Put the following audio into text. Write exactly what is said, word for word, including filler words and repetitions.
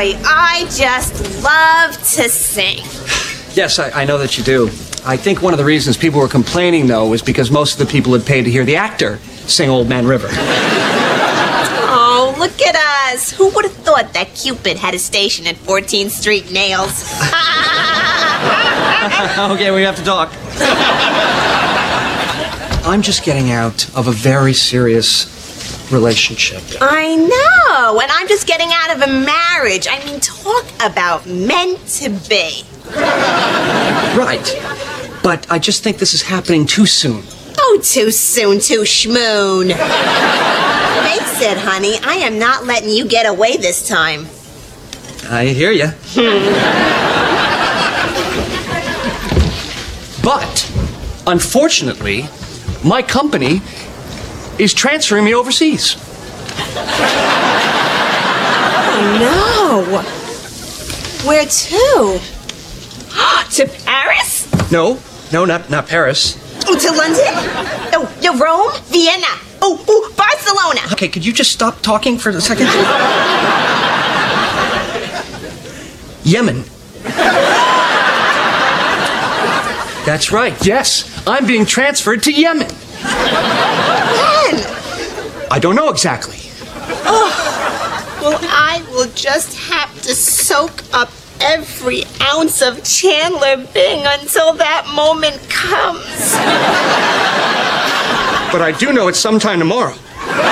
boy, I just love to sing. Yes, I, I know that you do. I think one of the reasons people were complaining, though, was because most of the people had paid to hear the actor sing Old Man River. Oh, look at us. Who would have thought that Cupid had a station at fourteenth Street Nails? Okay, we have to talk. I'm just getting out of a very serious relationship. I know, and I'm just getting out of a marriage. I mean, talk about meant to be. Right. But I just think this is happening too soon. Oh, too soon, too schmoon. Face it, honey, I am not letting you get away this time. I hear you. But, unfortunately, my company is transferring me overseas. Oh, no. Where to? To Paris? No, no, not not Paris. Oh, to London? Oh, no, Rome? Vienna? Oh, oh, Barcelona. Okay, could you just stop talking for a second? Yemen. That's right, yes. I'm being transferred to Yemen. When? I don't know exactly. Oh, well, I will just have to soak up every ounce of Chandler Bing until that moment comes. But I do know it's sometime tomorrow.